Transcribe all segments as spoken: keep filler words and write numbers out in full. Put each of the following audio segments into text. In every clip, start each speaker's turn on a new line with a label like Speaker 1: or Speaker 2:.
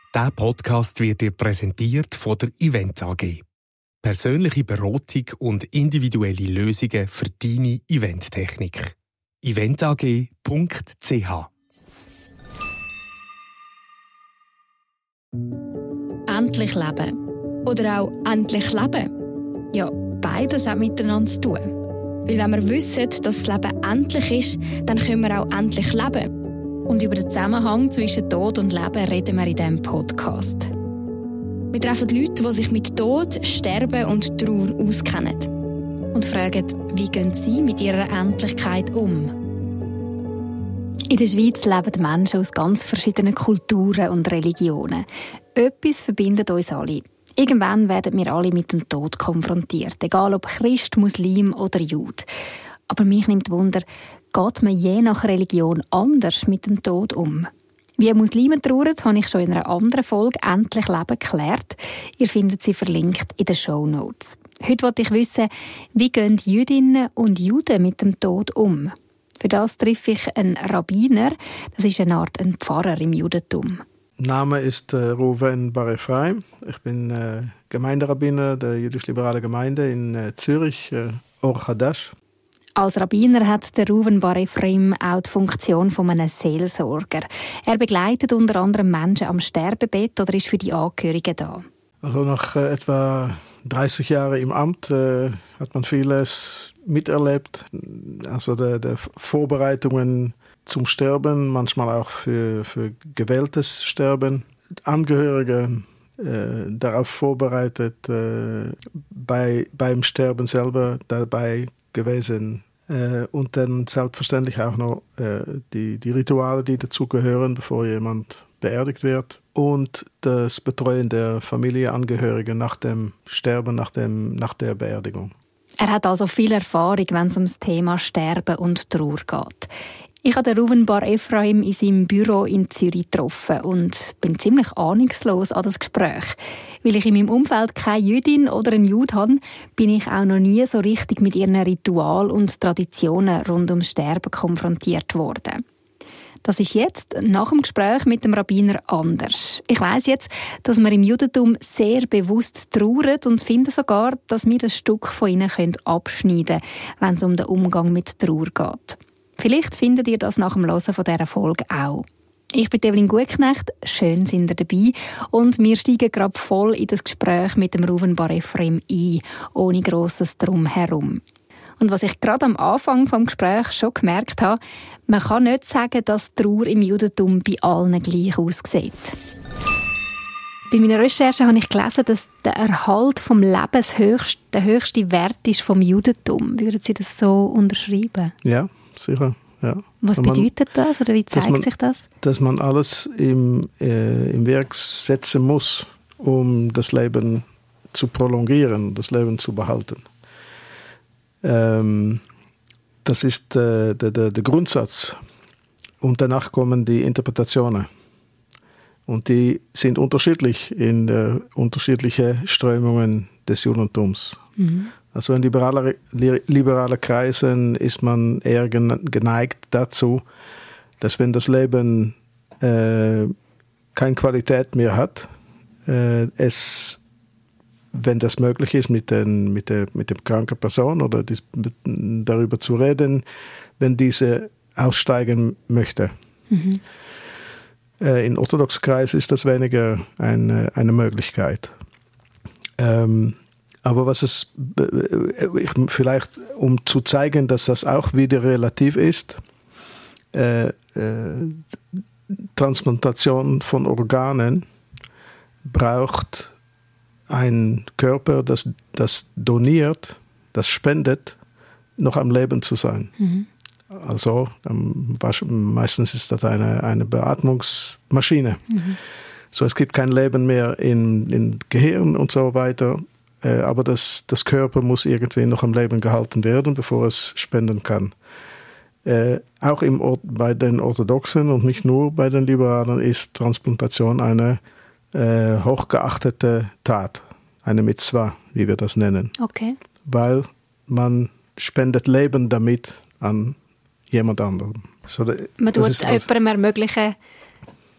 Speaker 1: Dieser Podcast wird dir präsentiert von der Event A G. Persönliche Beratung und individuelle Lösungen für deine Eventtechnik. event a g punkt c h
Speaker 2: Endlich leben. Oder auch endlich leben. Ja, beides hat miteinander zu tun. Weil wenn wir wissen, dass das Leben endlich ist, dann können wir auch endlich leben. Und über den Zusammenhang zwischen Tod und Leben reden wir in diesem Podcast. Wir treffen Leute, die sich mit Tod, Sterben und Trauer auskennen. Und fragen, wie gehen sie mit ihrer Endlichkeit um? In der Schweiz leben Menschen aus ganz verschiedenen Kulturen und Religionen. Etwas verbindet uns alle. Irgendwann werden wir alle mit dem Tod konfrontiert, egal ob Christ, Muslim oder Jude. Aber mich nimmt Wunder, geht man je nach Religion anders mit dem Tod um? Wie Muslime trauern, habe ich schon in einer anderen Folge «Endlich Leben» geklärt. Ihr findet sie verlinkt in den Shownotes. Heute wollte ich wissen, wie gehen Jüdinnen und Juden mit dem Tod um? Für das treffe ich einen Rabbiner, das ist eine Art ein Pfarrer im Judentum.
Speaker 3: Name ist äh, Reuven Bar Ephraim. Ich bin äh, Gemeinderabbiner der jüdisch-liberalen Gemeinde in äh, Zürich, äh, Or Hadash.
Speaker 2: Als Rabbiner hat der Reuven Bar Ephraim auch die Funktion von einem Seelsorger. Er begleitet unter anderem Menschen am Sterbebett oder ist für die Angehörigen da.
Speaker 3: Also nach äh, etwa dreißig Jahren im Amt äh, hat man vieles miterlebt. Also der, der Vorbereitungen zum Sterben, manchmal auch für, für gewähltes Sterben. Angehörige äh, darauf vorbereitet, äh, bei, beim Sterben selber dabei gewesen. Äh, und dann selbstverständlich auch noch äh, die, die Rituale, die dazugehören, bevor jemand beerdigt wird. Und das Betreuen der Familienangehörigen nach dem Sterben, nach, dem, nach der Beerdigung.
Speaker 2: Er hat also viel Erfahrung, wenn es um das Thema Sterben und Trauer geht. Ich habe den Reuven Bar Ephraim in seinem Büro in Zürich getroffen und bin ziemlich ahnungslos an das Gespräch. Weil ich in meinem Umfeld keine Jüdin oder einen Jude habe, bin ich auch noch nie so richtig mit ihren Ritualen und Traditionen rund ums Sterben konfrontiert worden. Das ist jetzt, nach dem Gespräch mit dem Rabbiner, anders. Ich weiss jetzt, dass wir im Judentum sehr bewusst trauern und finde sogar, dass wir ein Stück von ihnen abschneiden können, wenn es um den Umgang mit Trauer geht. Vielleicht findet ihr das nach dem Hören von dieser Folge auch. Ich bin Evelyn Gutknecht, schön sind ihr dabei und wir steigen gerade voll in das Gespräch mit dem Reuven Bar Ephraim ein, ohne grosses Drumherum. Und was ich gerade am Anfang des Gesprächs schon gemerkt habe, man kann nicht sagen, dass Trauer im Judentum bei allen gleich aussieht. Bei meiner Recherche habe ich gelesen, dass der Erhalt des Lebens höchst, der höchste Wert ist vom Judentum. Würden Sie das so unterschreiben?
Speaker 3: Ja, sicher. Ja.
Speaker 2: Was man, bedeutet das oder wie zeigt
Speaker 3: man,
Speaker 2: sich das?
Speaker 3: Dass man alles im, äh, im Werk setzen muss, um das Leben zu prolongieren, das Leben zu behalten. Ähm, das ist äh, der, der, der Grundsatz. Und danach kommen die Interpretationen. Und die sind unterschiedlich in äh, unterschiedliche Strömungen des Judentums. Mhm. Also in liberalen liberale Kreisen ist man eher geneigt dazu, dass wenn das Leben äh, keine Qualität mehr hat, äh, es, wenn das möglich ist, mit, den, mit, der, mit der kranken Person oder dies, mit, darüber zu reden, wenn diese aussteigen möchte. Mhm. Äh, in orthodoxen Kreisen ist das weniger eine, eine Möglichkeit. Ähm, Aber was es vielleicht, um zu zeigen, dass das auch wieder relativ ist, äh, äh, Transplantation von Organen braucht einen Körper, das, das doniert, das spendet, noch am Leben zu sein. Mhm. Also ähm, meistens ist das eine, eine Beatmungsmaschine. Mhm. So, es gibt kein Leben mehr im, im Gehirn und so weiter. Aber das, das Körper muss irgendwie noch am Leben gehalten werden, bevor es spenden kann. Äh, auch im, bei den Orthodoxen und nicht nur bei den Liberalen ist Transplantation eine äh, hochgeachtete Tat, eine Mitzwa, wie wir das nennen.
Speaker 2: Okay.
Speaker 3: Weil man spendet Leben damit an jemand anderen. So,
Speaker 2: man tut jemandem ermöglichen,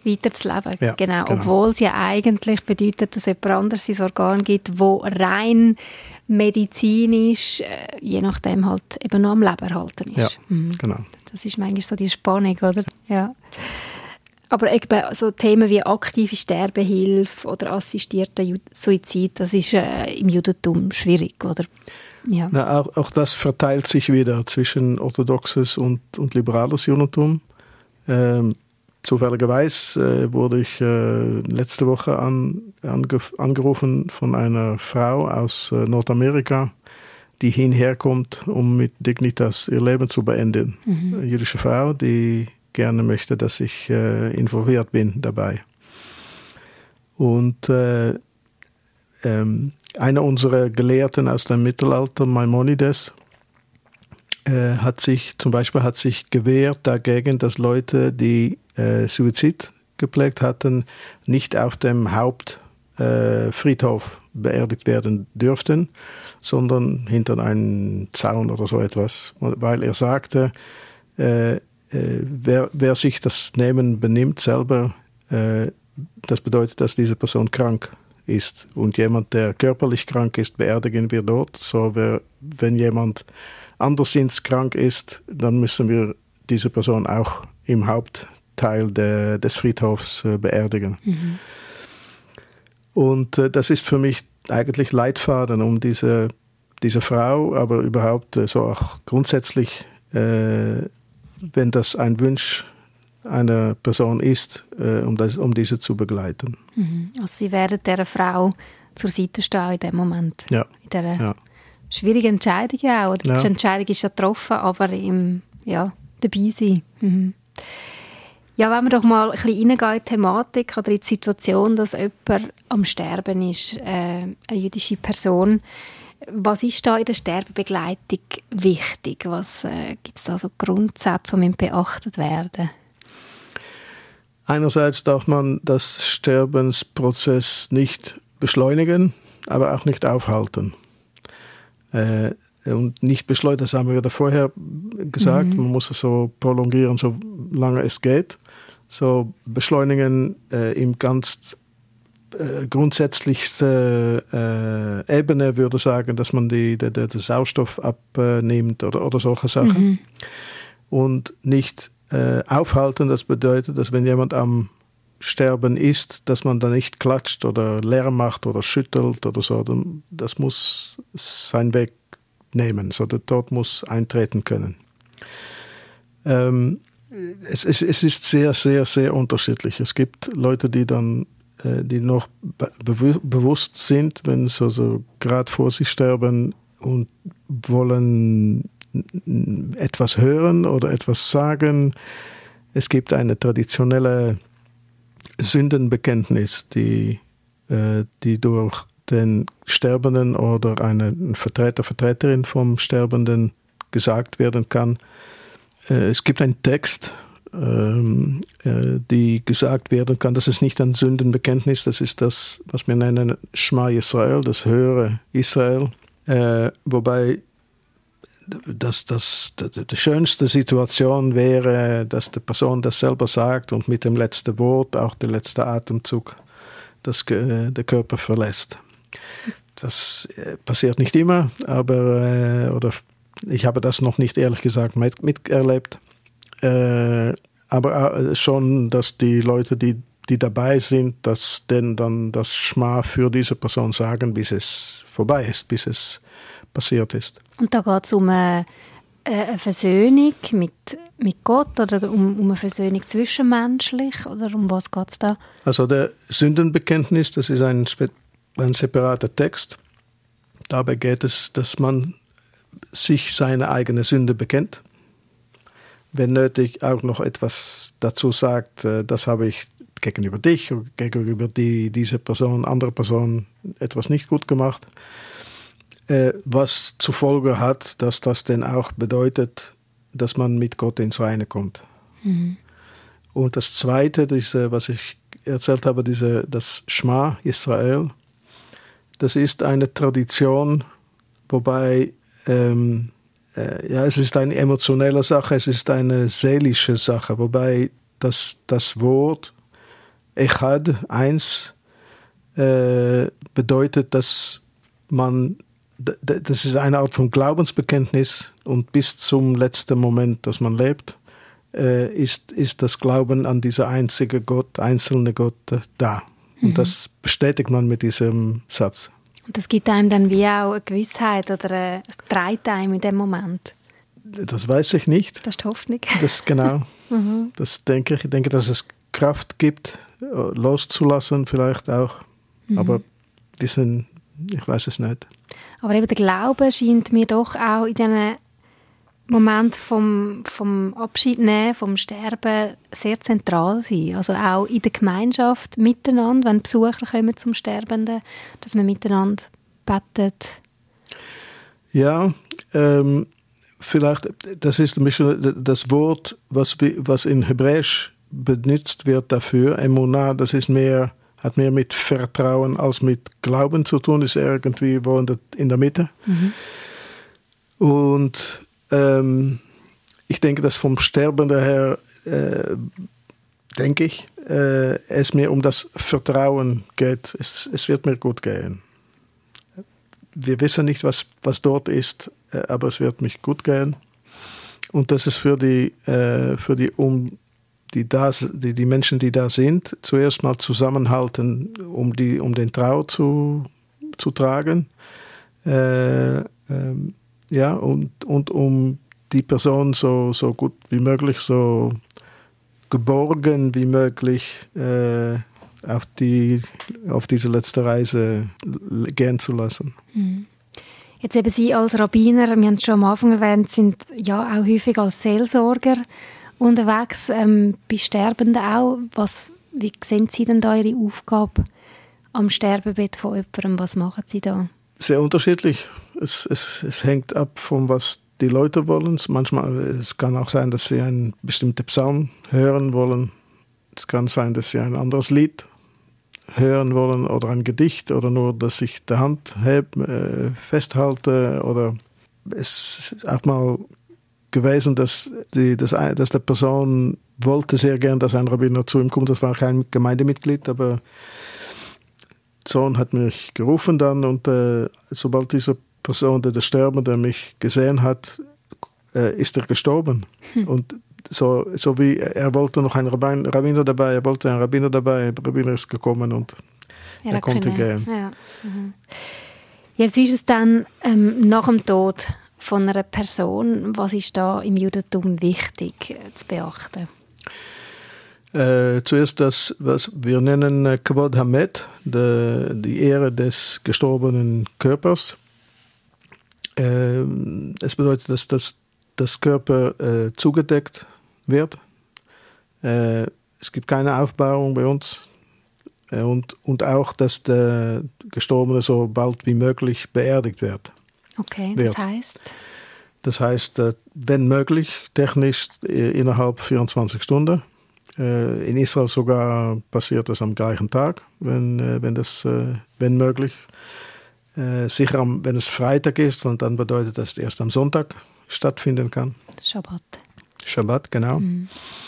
Speaker 2: weiter zu leben.
Speaker 3: Ja,
Speaker 2: genau.
Speaker 3: genau.
Speaker 2: Obwohl es ja eigentlich bedeutet, dass jemand anderes ein Organ gibt, wo rein medizinisch, äh, je nachdem halt eben noch am Leben erhalten ist.
Speaker 3: Ja,
Speaker 2: mhm.
Speaker 3: genau.
Speaker 2: Das ist manchmal so die Spannung, oder? Ja. Aber eben so Themen wie aktive Sterbehilfe oder assistierter Suizid, das ist äh, im Judentum schwierig, oder? Ja.
Speaker 3: Na, auch, auch das verteilt sich wieder zwischen orthodoxes und, und liberales Judentum. Ähm, zufälligerweise äh, wurde ich äh, letzte Woche an, ange, angerufen von einer Frau aus äh, Nordamerika, die hinherkommt, um mit Dignitas ihr Leben zu beenden. Mhm. Eine jüdische Frau, die gerne möchte, dass ich äh, involviert bin dabei. Und äh, ähm, einer unserer Gelehrten aus dem Mittelalter, Maimonides, äh, hat sich zum Beispiel hat sich gewehrt dagegen, dass Leute, die äh, Suizid geprägt hatten, nicht auf dem Hauptfriedhof äh, beerdigt werden dürften, sondern hinter einem Zaun oder so etwas, weil er sagte, äh, Äh, wer, wer sich das Nehmen benimmt selber, äh, das bedeutet, dass diese Person krank ist. Und jemand, der körperlich krank ist, beerdigen wir dort. So, wer, wenn jemand andersins krank ist, dann müssen wir diese Person auch im Hauptteil de, des Friedhofs äh, beerdigen. Mhm. Und äh, das ist für mich eigentlich Leitfaden, um diese, diese Frau, aber überhaupt äh, so auch grundsätzlich äh, wenn das ein Wunsch einer Person ist, äh, um, das, um diese zu begleiten.
Speaker 2: Mhm. Also Sie werden dieser Frau zur Seite stehen in dem Moment.
Speaker 3: Ja.
Speaker 2: In dieser
Speaker 3: ja.
Speaker 2: schwierigen Entscheidung auch. Oder?
Speaker 3: Ja.
Speaker 2: Die Entscheidung ist ja getroffen, aber im, ja, dabei sein. Mhm. Ja, wenn wir doch mal ein bisschen reingehen in die Thematik oder in die Situation, dass jemand am Sterben ist, äh, eine jüdische Person. Was ist da in der Sterbebegleitung wichtig? Was äh, gibt es da so Grundsätze, die beachtet werden?
Speaker 3: Einerseits darf man das Sterbensprozess nicht beschleunigen, aber auch nicht aufhalten. Äh, und nicht beschleunigen, das haben wir ja vorher gesagt, mhm. man muss es so prolongieren, so lange es geht. So beschleunigen äh, im ganz Äh, grundsätzlichste äh, Ebene würde sagen, dass man die, die, die, den Sauerstoff abnimmt oder, oder solche Sachen. Mhm. Und nicht äh, aufhalten, das bedeutet, dass wenn jemand am Sterben ist, dass man da nicht klatscht oder Lärm macht oder schüttelt oder so. Das muss seinen Weg nehmen. So, der Tod muss eintreten können. Ähm, es, es, es ist sehr, sehr, sehr unterschiedlich. Es gibt Leute, die dann die noch be- bewusst sind, wenn sie so gerade vor sich sterben und wollen etwas hören oder etwas sagen. Es gibt eine traditionelle Sündenbekenntnis, die, äh, die durch den Sterbenden oder einen Vertreter, Vertreterin vom Sterbenden gesagt werden kann. Äh, es gibt einen Text, die gesagt werden kann, das ist nicht ein Sündenbekenntnis, das ist das, was wir nennen Schma Israel, das höhere Israel, äh, wobei das, das, das, die schönste Situation wäre, dass die Person das selber sagt und mit dem letzten Wort, auch der letzte Atemzug, das, äh, der Körper verlässt. Das äh, passiert nicht immer, aber äh, oder ich habe das noch nicht ehrlich gesagt mit, miterlebt. Äh, aber schon, dass die Leute, die, die dabei sind, dass denn dann das Schma für diese Person sagen, bis es vorbei ist, bis es passiert ist.
Speaker 2: Und da geht es um eine, eine Versöhnung mit, mit Gott oder um, um eine Versöhnung zwischenmenschlich? Oder um was geht es da?
Speaker 3: Also der Sündenbekenntnis, das ist ein, ein separater Text. Dabei geht es, dass man sich seine eigene Sünde bekennt. Wenn nötig auch noch etwas dazu sagt, das habe ich gegenüber dich oder gegenüber die, diese Person, andere Person etwas nicht gut gemacht. Was zur Folge hat, dass das dann auch bedeutet, dass man mit Gott ins Reine kommt. Mhm. Und das Zweite, diese, was ich erzählt habe, diese, das Schma Israel, das ist eine Tradition, wobei ähm, ja, es ist eine emotionelle Sache, es ist eine seelische Sache, wobei das, das Wort Echad, eins, äh, bedeutet, dass man, d- d- das ist eine Art von Glaubensbekenntnis und bis zum letzten Moment, dass man lebt, äh, ist, ist das Glauben an diese einzige Gott, einzelne Gott äh, da. Und mhm. das bestätigt man mit diesem Satz.
Speaker 2: Und das gibt einem dann wie auch eine Gewissheit oder eine, es trägt einem in dem Moment?
Speaker 3: Das weiß ich nicht.
Speaker 2: Das ist die Hoffnung.
Speaker 3: Das, genau.
Speaker 2: mhm.
Speaker 3: Das denke ich. Ich denke, dass es Kraft gibt, loszulassen vielleicht auch. Mhm. Aber diesen, ich weiß es nicht.
Speaker 2: Aber eben der Glaube scheint mir doch auch in diesen Moment vom, vom Abschied nehmen, vom Sterben sehr zentral sein. Also auch in der Gemeinschaft miteinander, wenn Besucher kommen zum Sterbenden, dass man miteinander betet.
Speaker 3: Ja, ähm, vielleicht, das ist ein bisschen das Wort, was, was in Hebräisch benutzt wird dafür. Emunah, das ist mehr, hat mehr mit Vertrauen als mit Glauben zu tun, ist irgendwie wo in der, in der Mitte. Mhm. Und Ähm, ich denke, dass vom Sterbenden her, äh, denke ich, äh, es mir um das Vertrauen geht. Es, es wird mir gut gehen. Wir wissen nicht, was, was dort ist, äh, aber es wird mich gut gehen. Und das ist für die, äh, für die, um, die, da, die, die Menschen, die da sind, zuerst mal zusammenhalten, um, die, um den Trauer zu, zu tragen. Äh, ähm, Ja, und, und um die Person so, so gut wie möglich, so geborgen wie möglich äh, auf, die, auf diese letzte Reise gehen zu lassen.
Speaker 2: Jetzt eben Sie als Rabbiner, wir haben es schon am Anfang erwähnt, sind ja auch häufig als Seelsorger unterwegs, ähm, bei Sterbenden auch. Was, wie sehen Sie denn da Ihre Aufgabe am Sterbebett von jemandem? Was machen Sie da?
Speaker 3: Sehr unterschiedlich. Es, es, es hängt ab von was die Leute wollen. Manchmal, es kann auch sein, dass sie einen bestimmten Psalm hören wollen. Es kann sein, dass sie ein anderes Lied hören wollen oder ein Gedicht oder nur, dass ich die Hand heb, äh, festhalte. Oder es ist auch mal gewesen, dass die, dass, dass die Person wollte sehr gern, dass ein Rabbiner zu ihm kommt. Das war kein Gemeindemitglied, aber Sohn hat mich gerufen dann und äh, sobald diese Person, der Sterbende, mich gesehen hat, äh, ist er gestorben. Hm. Und so, so wie er wollte noch einen Rabbin, Rabbiner dabei, er wollte einen Rabbiner dabei, der Rabbiner ist gekommen und ja, er konnte können. gehen.
Speaker 2: Ja. Mhm. Jetzt ist es dann ähm, nach dem Tod von einer Person, was ist da im Judentum wichtig äh, zu beachten?
Speaker 3: Äh, zuerst das, was wir nennen äh, Kvod Hamet, de, die Ehre des gestorbenen Körpers. Äh, es bedeutet, dass das, das Körper äh, zugedeckt wird. Äh, es gibt keine Aufbahrung bei uns. Äh, und, und auch, dass der Gestorbene so bald wie möglich beerdigt wird.
Speaker 2: Okay, das wird. heißt?
Speaker 3: Das heißt, äh, wenn möglich, technisch äh, innerhalb vierundzwanzig Stunden. In Israel sogar passiert das am gleichen Tag, wenn, wenn, das, wenn möglich. Sicher, wenn es Freitag ist, und dann bedeutet das erst am Sonntag stattfinden kann.
Speaker 2: Schabbat.
Speaker 3: Schabbat, genau. Mhm.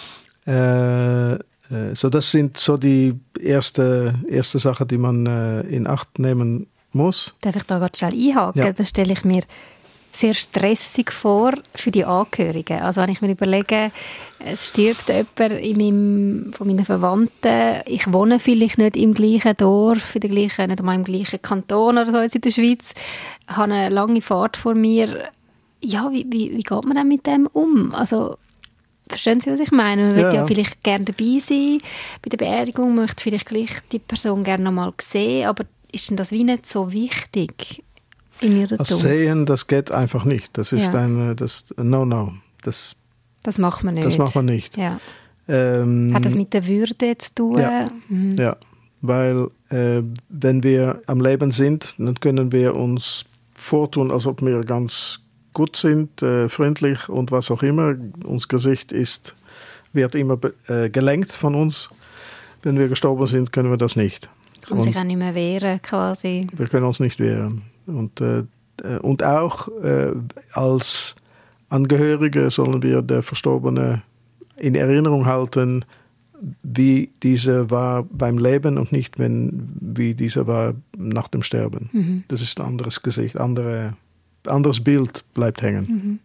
Speaker 3: Äh, so das sind so die erste, erste Sachen, die man in Acht nehmen muss.
Speaker 2: Darf ich da gerade schnell einhaken? Ja. Das stelle ich mir sehr stressig vor für die Angehörigen. Also wenn ich mir überlege, es stirbt jemand in meinem, von meinen Verwandten, ich wohne vielleicht nicht im gleichen Dorf, in der gleichen, nicht einmal im gleichen Kanton oder so jetzt in der Schweiz, habe eine lange Fahrt vor mir. Ja, wie, wie, wie geht man denn mit dem um? Also, verstehen Sie, was ich meine? Man ja, will ja vielleicht gerne dabei sein bei der Beerdigung, möchte vielleicht gleich die Person gerne noch mal sehen, aber ist denn das wie nicht so wichtig?
Speaker 3: Das Sehen, das geht einfach nicht. Das ist ja. ein das, No-No. Das,
Speaker 2: das macht man nicht.
Speaker 3: Das macht man nicht.
Speaker 2: Ja.
Speaker 3: Ähm,
Speaker 2: Hat das mit der Würde zu tun?
Speaker 3: Ja, mhm. ja. Weil äh, wenn wir am Leben sind, dann können wir uns vortun, als ob wir ganz gut sind, äh, freundlich und was auch immer. Unser Gesicht ist, wird immer äh, gelenkt von uns. Wenn wir gestorben sind, können wir das nicht.
Speaker 2: Kann und sich auch nicht mehr wehren quasi.
Speaker 3: Wir können uns nicht wehren. Und, äh, und auch äh, als Angehörige sollen wir der Verstorbene in Erinnerung halten, wie diese war beim Leben und nicht, wenn, wie diese war nach dem Sterben. Mhm. Das ist ein anderes Gesicht, andere, anderes Bild bleibt hängen. Mhm.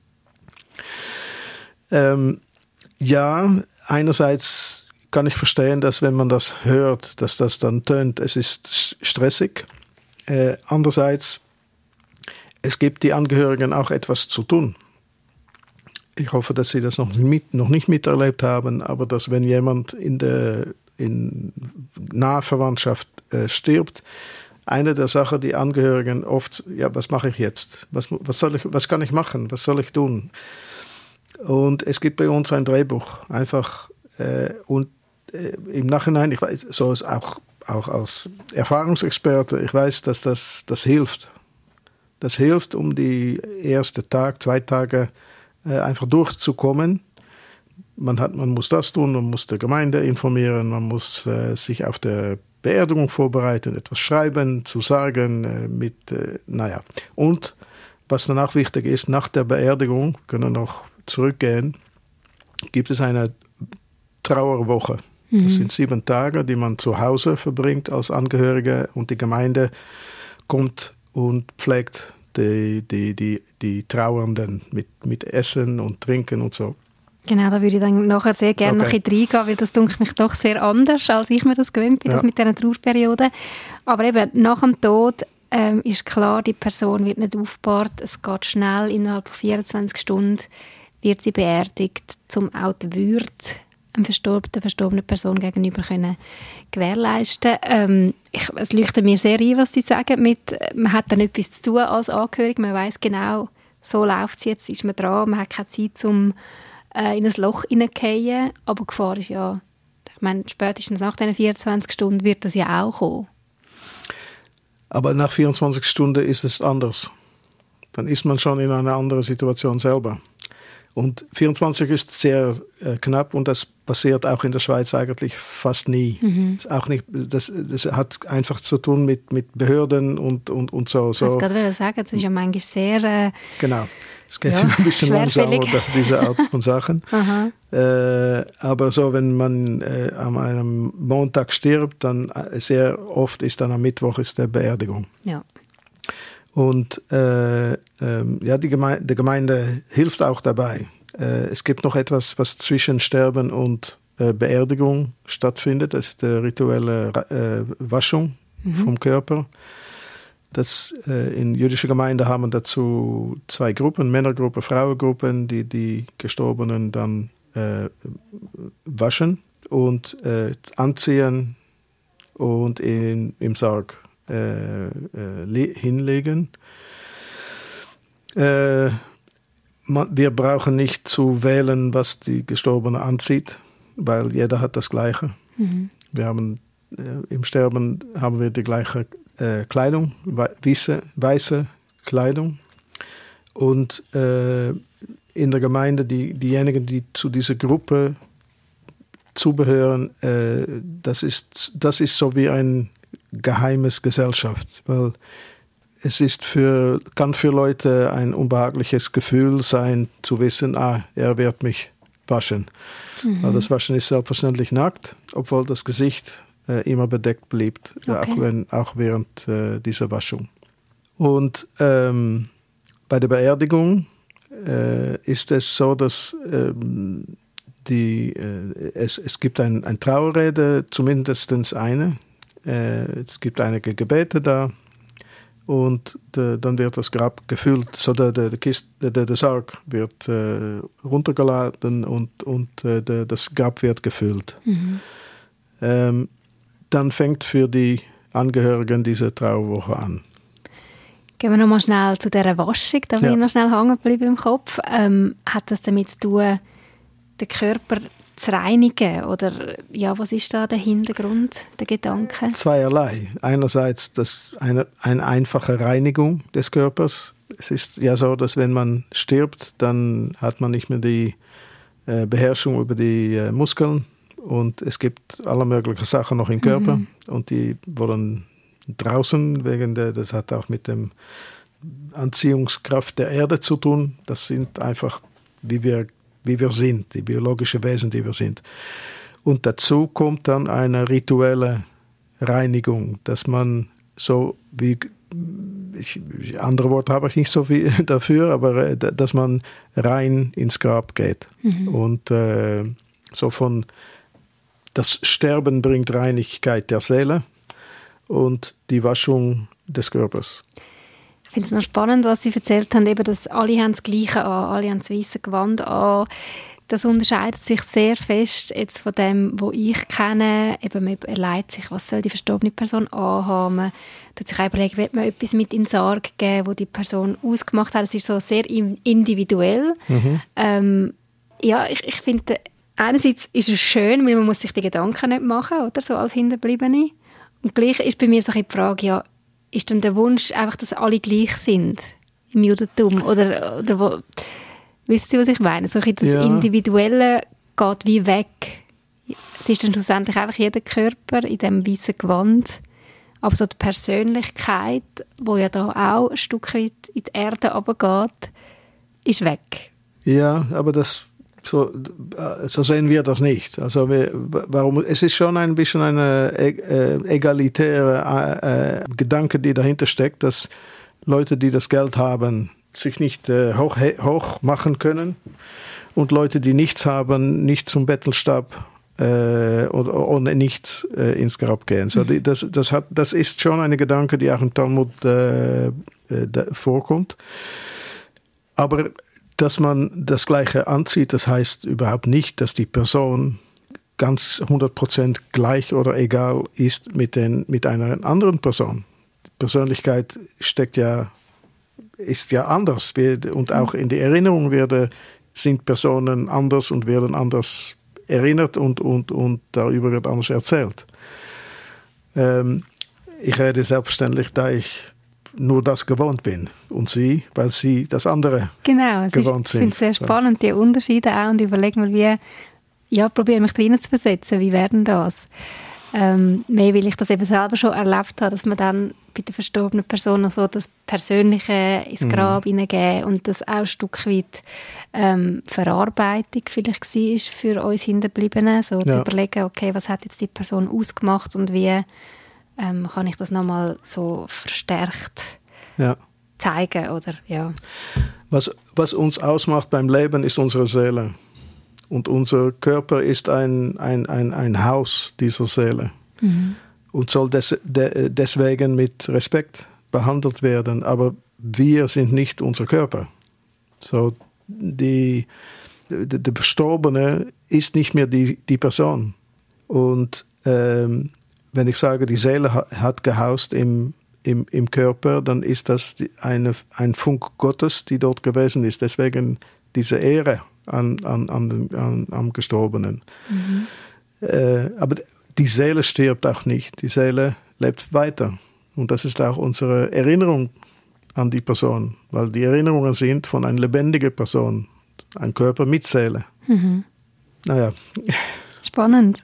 Speaker 3: Ähm, ja, einerseits kann ich verstehen, dass wenn man das hört, dass das dann tönt, es ist stressig. Äh, andererseits, es gibt die Angehörigen auch etwas zu tun. Ich hoffe, dass Sie das noch, mit, noch nicht miterlebt haben, aber dass wenn jemand in der in naher Verwandtschaft äh, stirbt, eine der Sachen, die Angehörigen oft, ja, was mache ich jetzt? Was, was, soll ich, was kann ich machen? Was soll ich tun? Und es gibt bei uns ein Drehbuch, einfach, äh, und äh, im Nachhinein, ich weiß, so ist auch, auch als Erfahrungsexperte, ich weiß, dass das, das hilft. Das hilft, um die ersten Tag, zwei Tage äh, einfach durchzukommen. Man, hat, man muss das tun, man muss die Gemeinde informieren, man muss äh, sich auf der Beerdigung vorbereiten, etwas schreiben, zu sagen, äh, mit, äh, naja. Und was danach wichtig ist, nach der Beerdigung, können wir noch zurückgehen, gibt es eine Trauerwoche. Mhm. Das sind sieben Tage, die man zu Hause verbringt als Angehörige und die Gemeinde kommt und pflegt die, die, die, die Trauernden mit, mit Essen und Trinken und so.
Speaker 2: Genau, da würde ich dann nachher sehr gerne okay. noch ein bisschen reingehen, weil das dunkelt mich doch sehr anders, als ich mir das gewöhnt bin, ja. das mit dieser Trauerperiode. Aber eben, nach dem Tod ähm, ist klar, die Person wird nicht aufgebahrt, es geht schnell, innerhalb von vierundzwanzig Stunden wird sie beerdigt, um auch die Würde der verstorben, verstorbenen Person gegenüber können gewährleisten. Ähm, ich, es leuchtet mir sehr ein, was Sie sagen, mit, man hat dann etwas zu tun als Angehörige, man weiss genau, so läuft es jetzt, ist man dran, man hat keine Zeit, um in ein Loch hineingehen, aber die Gefahr ist ja, ich meine, spätestens nach diesen vierundzwanzig Stunden wird das ja auch kommen.
Speaker 3: Aber nach vierundzwanzig Stunden ist es anders. Dann ist man schon in einer anderen Situation selber. Und vierundzwanzig ist sehr äh, knapp und das passiert auch in der Schweiz eigentlich fast nie. Mhm. Das, auch nicht, das, das hat einfach zu tun mit, mit Behörden und, und, und so. so.
Speaker 2: Ich wollte gerade sagen, das ist ja manchmal sehr... Äh,
Speaker 3: genau. Es geht ja, ein bisschen langsamer, diese Art von Sachen. äh, aber so, wenn man äh, an einem Montag stirbt, dann äh, sehr oft ist dann am Mittwoch ist der Beerdigung.
Speaker 2: Ja.
Speaker 3: Und äh, äh, ja, die Gemeinde, die Gemeinde hilft auch dabei. Äh, es gibt noch etwas, was zwischen Sterben und äh, Beerdigung stattfindet. Das ist die rituelle äh, Waschung mhm. vom Körper. Das, äh, in jüdischer Gemeinde haben wir dazu zwei Gruppen, Männergruppe, Frauengruppen, die die Gestorbenen dann äh, waschen und äh, anziehen und in, im Sarg äh, äh, hinlegen. Äh, man, wir brauchen nicht zu wählen, was die Gestorbene anzieht, weil jeder hat das Gleiche. Mhm. Wir haben äh, im Sterben haben wir die gleiche Äh, Kleidung, weiße, weiße Kleidung. Und äh, in der Gemeinde, die, diejenigen, die zu dieser Gruppe zubehören, äh, das ist, das ist so wie ein geheimes Gesellschaft. Weil es ist für, kann für Leute ein unbehagliches Gefühl sein, zu wissen, ah, er wird mich waschen. Mhm. Weil das Waschen ist selbstverständlich nackt, obwohl das Gesicht immer bedeckt blieb, okay. auch, wenn, auch während äh, dieser Waschung. Und ähm, bei der Beerdigung äh, ist es so, dass ähm, die, äh, es, es gibt ein, ein Trauerrede, zumindest eine. Äh, es gibt einige Gebete da und de, dann wird das Grab gefüllt, so der, der, der, Kist, der, der Sarg wird äh, runtergeladen und, und äh, der, das Grab wird gefüllt. Mhm. Ähm, Dann fängt für die Angehörigen diese Trauerwoche an.
Speaker 2: Gehen wir noch mal schnell zu dieser Waschung, da bin ja. ich noch schnell hängen geblieben im Kopf. Ähm, hat das damit zu tun, den Körper zu reinigen? Oder ja, was ist da der Hintergrund, der Gedanke?
Speaker 3: Zweierlei. Einerseits das eine, eine einfache Reinigung des Körpers. Es ist ja so, dass wenn man stirbt, dann hat man nicht mehr die äh, Beherrschung über die äh, Muskeln. Und es gibt alle möglichen Sachen noch im Körper mhm. und die wollen draußen, wegen der, das hat auch mit der Anziehungskraft der Erde zu tun. Das sind einfach, wie wir, wie wir sind, die biologischen Wesen, die wir sind. Und dazu kommt dann eine rituelle Reinigung, dass man so wie, ich, andere Worte habe ich nicht so viel dafür, aber dass man rein ins Grab geht. Mhm. Und äh, so von das Sterben bringt Reinigkeit der Seele und die Waschung des Körpers.
Speaker 2: Ich finde es noch spannend, was Sie erzählt haben, eben, dass alle haben das Gleiche an, alle haben das weiße Gewand an. Das unterscheidet sich sehr fest jetzt von dem, was ich kenne. Eben, man überlegt sich, was soll die verstorbene Person anhaben. Man tut sich auch überlegen, will man etwas mit in den Sarg geben, wo die Person ausgemacht hat. Es ist so sehr individuell. Mhm. Ähm, ja, ich, ich finde, einerseits ist es schön, weil man muss sich die Gedanken nicht machen, oder so als Hinterbliebene. Und gleich ist bei mir so die Frage, ja, ist denn der Wunsch einfach, dass alle gleich sind im Judentum? Oder, oder wo, wisst ihr, was ich meine? So das ja. Individuelle geht wie weg. Es ist dann schlussendlich einfach jeder Körper in diesem weißen Gewand. Aber so die Persönlichkeit, die ja da auch ein Stück weit in die Erde runtergeht, ist weg.
Speaker 3: Ja, aber das... So, so sehen wir das nicht. Also wir, warum, es ist schon ein bisschen eine äh, egalitäre äh, Gedanke, die dahinter steckt, dass Leute, die das Geld haben, sich nicht äh, hoch, hoch machen können und Leute, die nichts haben, nicht zum Bettelstab äh, oder, oder nicht äh, ins Grab gehen. So, die, das, das, hat, das ist schon eine Gedanke, die auch im Talmud äh, äh, vorkommt. Aber dass man das Gleiche anzieht, das heißt überhaupt nicht, dass die Person ganz hundert Prozent gleich oder egal ist mit, den, mit einer anderen Person. Die Persönlichkeit steckt ja, ist ja anders. Und auch in der Erinnerung werden, sind Personen anders und werden anders erinnert und, und, und darüber wird anders erzählt. Ähm, ich rede selbstverständlich, da ich nur das gewohnt bin und sie, weil sie das andere
Speaker 2: genau, es gewohnt ist, sind. Ich finde es sehr spannend, die Unterschiede auch, und überlege mir, wie, ja, probiere mich rein zu versetzen, wie wäre denn das? Ähm, mehr, weil ich das eben selber schon erlebt habe, dass man dann bei der verstorbenen Person noch so das Persönliche ins Grab mhm. hineingeben und das auch ein Stück weit ähm, Verarbeitung vielleicht war für uns Hinterbliebenen, so ja. zu überlegen, okay, was hat jetzt die Person ausgemacht und wie Ähm, kann ich das nochmal so verstärkt ja. zeigen, oder? Ja.
Speaker 3: Was, was uns ausmacht beim Leben, ist unsere Seele. Und unser Körper ist ein, ein, ein, ein Haus dieser Seele. Mhm. Und soll des, de, deswegen mit Respekt behandelt werden. Aber wir sind nicht unser Körper. So, die, die, die Verstorbene ist nicht mehr die, die Person. Und ähm, wenn ich sage, die Seele hat gehaust im, im, im Körper, dann ist das eine, ein Funk Gottes, die dort gewesen ist. Deswegen diese Ehre an, an, an, an, am Gestorbenen. Mhm. Äh, aber die Seele stirbt auch nicht. Die Seele lebt weiter. Und das ist auch unsere Erinnerung an die Person. Weil die Erinnerungen sind von einer lebendigen Person. Ein Körper mit Seele. Mhm. Naja.
Speaker 2: Spannend.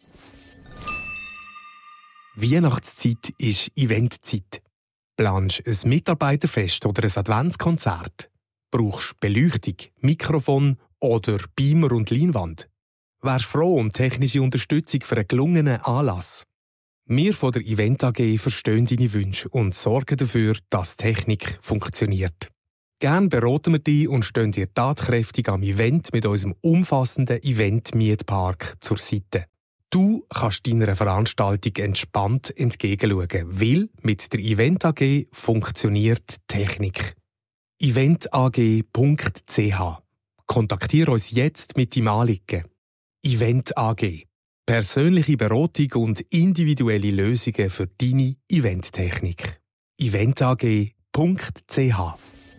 Speaker 1: Weihnachtszeit ist Eventzeit. Planst ein Mitarbeiterfest oder ein Adventskonzert? Brauchst Beleuchtung, Mikrofon oder Beamer und Leinwand? Wärst froh um technische Unterstützung für einen gelungenen Anlass? Wir von der Event A G verstehen deine Wünsche und sorgen dafür, dass die Technik funktioniert. Gerne beraten wir dich und stehen dir tatkräftig am Event mit unserem umfassenden Event-Mietpark zur Seite. Du kannst deiner Veranstaltung entspannt entgegenschauen, weil mit der Event A G funktioniert Technik. event a g punkt c h. Kontaktiere uns jetzt mit deinem Anliegen. Event A G. Persönliche Beratung und individuelle Lösungen für deine Eventtechnik. event a g punkt c h.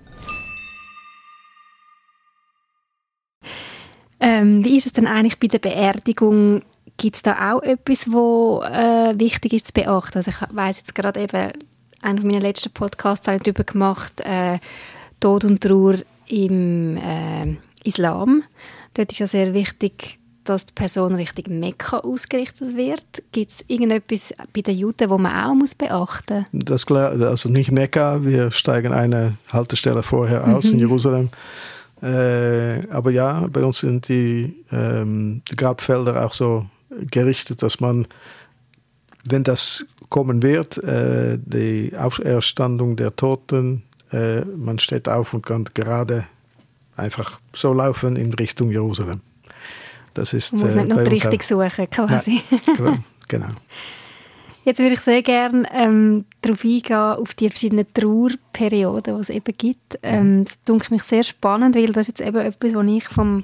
Speaker 2: Ähm, wie ist es denn eigentlich bei der Beerdigung? Gibt es da auch etwas, was äh, wichtig ist zu beachten? Also ich weiss jetzt gerade eben, einen meiner letzten Podcasts habe ich darüber gemacht, äh, Tod und Trauer im äh, Islam. Dort ist ja sehr wichtig, dass die Person Richtung Mekka ausgerichtet wird. Gibt es irgendetwas bei den Juden, das man auch muss beachten muss?
Speaker 3: Das klar, also nicht Mekka, wir steigen eine Haltestelle vorher aus mhm. in Jerusalem. Äh, aber ja, bei uns sind die, ähm, die Grabfelder auch so gerichtet, dass man, wenn das kommen wird, äh, die Auferstandung der Toten, äh, man steht auf und kann gerade einfach so laufen in Richtung Jerusalem. Das ist,
Speaker 2: man muss nicht
Speaker 3: äh,
Speaker 2: noch
Speaker 3: bei
Speaker 2: die
Speaker 3: uns
Speaker 2: Richtung
Speaker 3: auch.
Speaker 2: suchen, quasi.
Speaker 3: Nein, genau.
Speaker 2: Jetzt würde ich sehr gerne ähm, darauf eingehen, auf die verschiedenen Trauerperioden, die es eben gibt. Ähm, das denke mich sehr spannend, weil das ist jetzt eben etwas, was ich vom,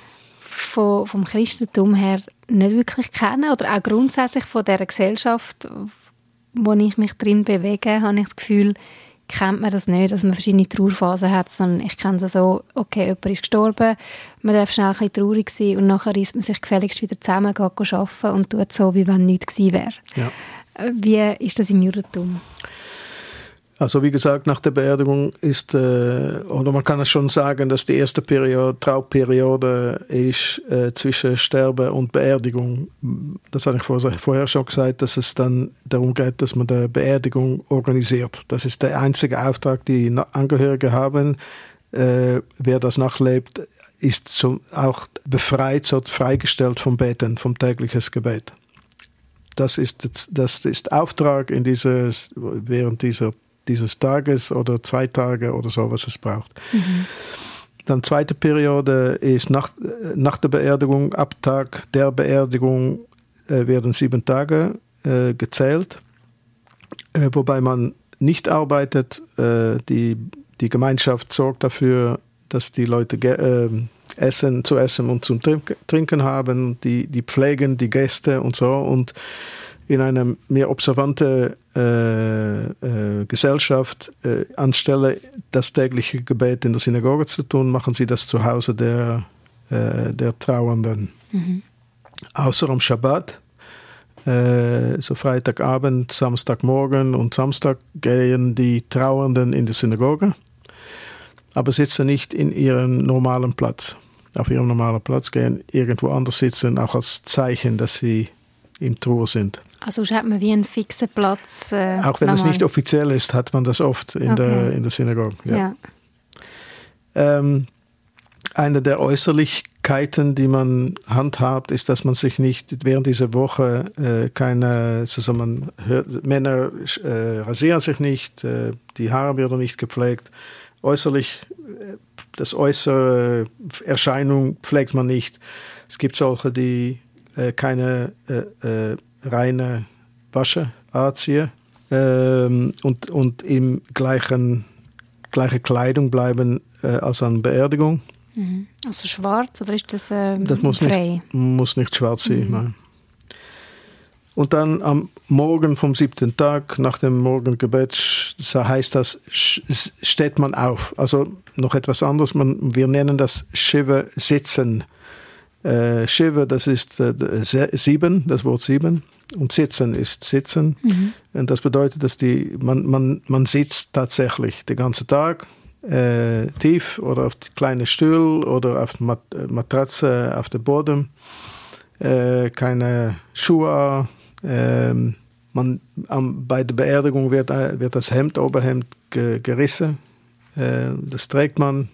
Speaker 2: vom, vom Christentum her nicht wirklich kenne. Oder auch grundsätzlich von dieser Gesellschaft, wo ich mich drin bewege, habe ich das Gefühl, kennt man das nicht, dass man verschiedene Trauerphasen hat, sondern ich kenne es so, okay, jemand ist gestorben, man darf schnell ein bisschen traurig sein und nachher reißt man sich gefälligst wieder zusammen, geht arbeiten und tut so, wie wenn nichts gewesen wäre.
Speaker 3: Ja.
Speaker 2: Wie ist das im Judentum?
Speaker 3: Also wie gesagt, nach der Beerdigung ist, äh, oder man kann es schon sagen, dass die erste Periode, Trauperiode ist äh, zwischen Sterbe und Beerdigung. Das habe ich vorher schon gesagt, dass es dann darum geht, dass man die Beerdigung organisiert. Das ist der einzige Auftrag, die Angehörige haben. Äh, wer das nachlebt, ist so auch befreit, so freigestellt vom Beten, vom täglichen Gebet. Das ist, das ist Auftrag in dieses, während dieser dieses Tages oder zwei Tage oder so, was es braucht. Mhm. Dann zweite Periode ist nach, nach der Beerdigung, ab Tag der Beerdigung äh, werden sieben Tage äh, gezählt, äh, wobei man nicht arbeitet. Äh, die, die Gemeinschaft sorgt dafür, dass die Leute ge- äh, essen, zu essen und zum Trinken haben, die, die pflegen die Gäste und so, und in einer mehr observante äh, äh, Gesellschaft, äh, anstelle das tägliche Gebet in der Synagoge zu tun, machen sie das zu Hause der, äh, der Trauernden. Mhm. Außer am Schabbat, äh, so Freitagabend, Samstagmorgen und Samstag gehen die Trauernden in die Synagoge, aber sitzen nicht in ihrem normalen Platz. Auf ihrem normalen Platz gehen irgendwo anders sitzen, auch als Zeichen, dass sie in Trauer sind.
Speaker 2: Also hat man wie einen fixen Platz? Äh,
Speaker 3: Auch wenn
Speaker 2: normal.
Speaker 3: es nicht offiziell ist, hat man das oft in, okay. der, in der Synagoge. Ja. Ja. Ähm, eine der Äußerlichkeiten, die man handhabt, ist, dass man sich nicht während dieser Woche äh, keine, also man hört, Männer äh, rasieren sich nicht, äh, die Haare werden nicht gepflegt. Äußerlich, das äußere Erscheinung pflegt man nicht. Es gibt solche, die äh, keine äh, äh, reine Wasche anziehen ähm, und, und im gleichen gleiche Kleidung bleiben äh, als an Beerdigung.
Speaker 2: Mhm. Also schwarz oder ist das, ähm,
Speaker 3: das muss
Speaker 2: frei?
Speaker 3: Nicht, muss nicht schwarz sein.
Speaker 2: Mhm.
Speaker 3: Nein. Und dann am Morgen vom siebten Tag, nach dem Morgengebet, heißt das, steht man auf. Also noch etwas anderes, man, wir nennen das Shiva sitzen. Äh, Shiva, das ist äh, sieben, das Wort sieben. Und sitzen ist sitzen. Mhm. Und das bedeutet, dass die, man, man, man sitzt tatsächlich den ganzen Tag äh, tief oder auf kleine Stuhl oder auf Mat- Matratze auf dem Boden. Äh, keine Schuhe. Äh, man, am, bei der Beerdigung wird, wird das Hemd, Oberhemd ge, gerissen. Äh, das trägt man.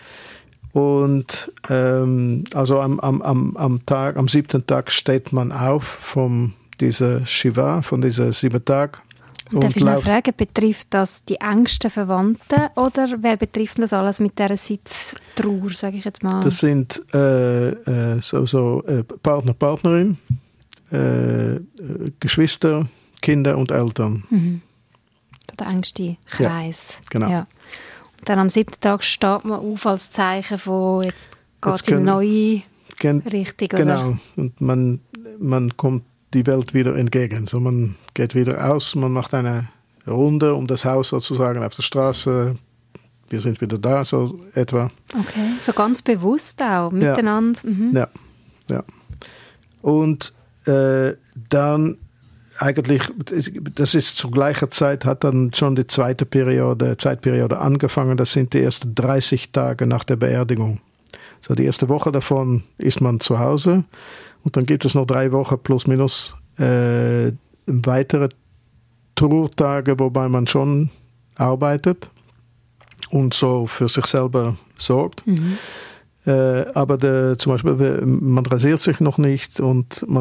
Speaker 3: Und ähm, also am, am, am, am Tag, am siebten Tag steht man auf vom dieser Shiva, von dieser sieben Tag.
Speaker 2: Und darf ich noch fragen, betrifft das die engsten Verwandten oder wer betrifft das alles mit dieser Sitztrauer, sage ich jetzt mal?
Speaker 3: Das sind äh, äh, so, so äh, Partner, Partnerin, äh, äh, Geschwister, Kinder und Eltern.
Speaker 2: Mhm. Der engste Kreis.
Speaker 3: Ja, genau.
Speaker 2: Ja. Und dann am siebten Tag steht man auf als Zeichen von, jetzt geht es in eine neue gen- Richtung.
Speaker 3: Genau,
Speaker 2: oder?
Speaker 3: Und man, man kommt die Welt wieder entgegen. So, man geht wieder aus, man macht eine Runde um das Haus sozusagen auf der Straße. Wir sind wieder da, so etwa.
Speaker 2: Okay, so ganz bewusst auch, miteinander.
Speaker 3: Ja,
Speaker 2: mhm.
Speaker 3: ja, ja. Und äh, dann eigentlich, das ist zur gleichen Zeit, hat dann schon die zweite Periode, Zeitperiode angefangen. Das sind die ersten dreißig Tage nach der Beerdigung. So, die erste Woche davon ist man zu Hause. Und dann gibt es noch drei Wochen plus minus äh, weitere Trauertage, wobei man schon arbeitet und so für sich selber sorgt. Mhm. Äh, aber der, zum Beispiel, man rasiert sich noch nicht und man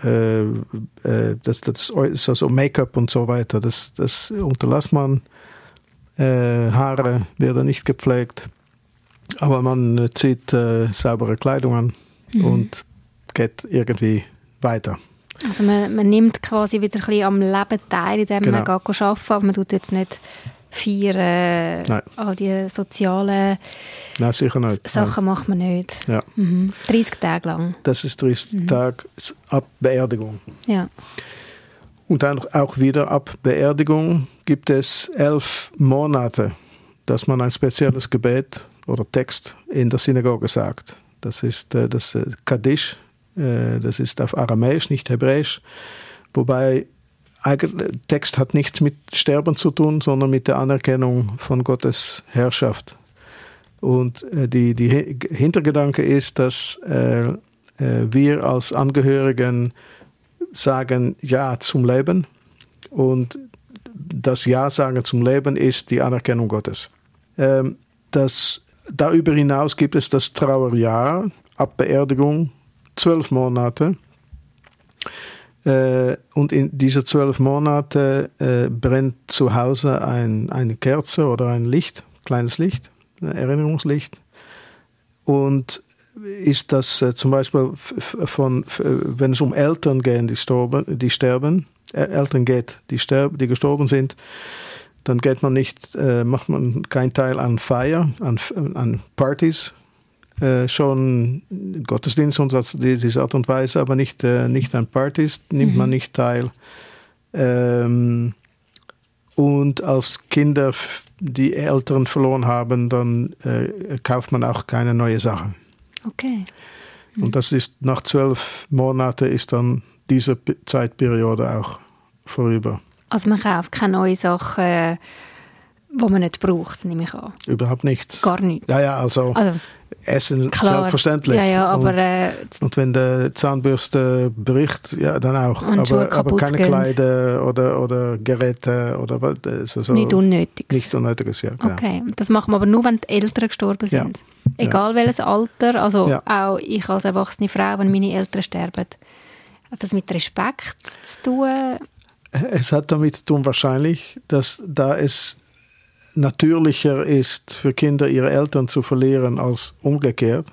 Speaker 3: äh, äh, das, das ist also Make-up und so weiter, das, das unterlässt man. Äh, Haare werden nicht gepflegt, aber man zieht äh, saubere Kleidung an mhm. und geht irgendwie weiter.
Speaker 2: Also man, man nimmt quasi wieder ein bisschen am Leben teil, indem
Speaker 3: genau.
Speaker 2: man geht arbeiten, aber man tut jetzt nicht feiern, Nein. all die sozialen
Speaker 3: Nein, sicher nicht.
Speaker 2: Sachen
Speaker 3: Nein.
Speaker 2: macht man nicht.
Speaker 3: Ja.
Speaker 2: Mhm. dreißig Tage lang.
Speaker 3: Das ist dreißig mhm. Tage ab Beerdigung.
Speaker 2: Ja.
Speaker 3: Und dann auch wieder ab Beerdigung gibt es elf Monate, dass man ein spezielles Gebet oder Text in der Synagoge sagt. Das ist äh, das äh, Kaddisch, äh, das ist auf Aramäisch, nicht Hebräisch, wobei der Text hat nichts mit Sterben zu tun, sondern mit der Anerkennung von Gottes Herrschaft. Und äh, die, die Hintergedanke ist, dass äh, äh, wir als Angehörigen sagen Ja zum Leben und das Ja sagen zum Leben ist die Anerkennung Gottes. Ähm, das, darüber hinaus gibt es das Trauerjahr ab Beerdigung, zwölf Monate. Äh, und in diese zwölf Monate äh, brennt zu Hause ein, eine Kerze oder ein Licht, kleines Licht, ein Erinnerungslicht. Und ist das äh, zum Beispiel f- von, f- wenn es um Eltern geht, die, storben, die sterben, äh, Eltern geht, die, sterben, die gestorben sind, dann geht man nicht, äh, macht man keinen Teil an Feier, an, an Partys, äh, schon Gottesdienst und so, diese Art und Weise, aber nicht, äh, nicht an Partys, nimmt mhm. man nicht teil. Ähm, und als Kinder, die Eltern verloren haben, dann äh, kauft man auch keine neue Sachen.
Speaker 2: Okay. Mhm.
Speaker 3: Und das ist nach zwölf Monaten ist dann diese P- Zeitperiode auch vorüber.
Speaker 2: Also man kauft keine neuen Sachen, die man nicht braucht, nehme ich an.
Speaker 3: Überhaupt nichts.
Speaker 2: Gar nichts.
Speaker 3: Ja, ja, also, also Essen
Speaker 2: klar.
Speaker 3: Selbstverständlich.
Speaker 2: Ja, ja, aber,
Speaker 3: und,
Speaker 2: äh,
Speaker 3: und wenn die Zahnbürste bricht, ja, dann auch. Aber, aber keine
Speaker 2: gehen.
Speaker 3: Kleider oder, oder Geräte oder was. Also so
Speaker 2: nicht Unnötiges.
Speaker 3: Nichts Unnötiges, ja. Genau.
Speaker 2: Okay, das machen wir aber nur, wenn die Eltern gestorben sind. Ja. Egal ja. welches Alter, also ja. auch ich als erwachsene Frau, wenn meine Eltern sterben. Hat das mit Respekt zu tun?
Speaker 3: Es hat damit zu tun wahrscheinlich, dass da es natürlicher ist, für Kinder ihre Eltern zu verlieren als umgekehrt,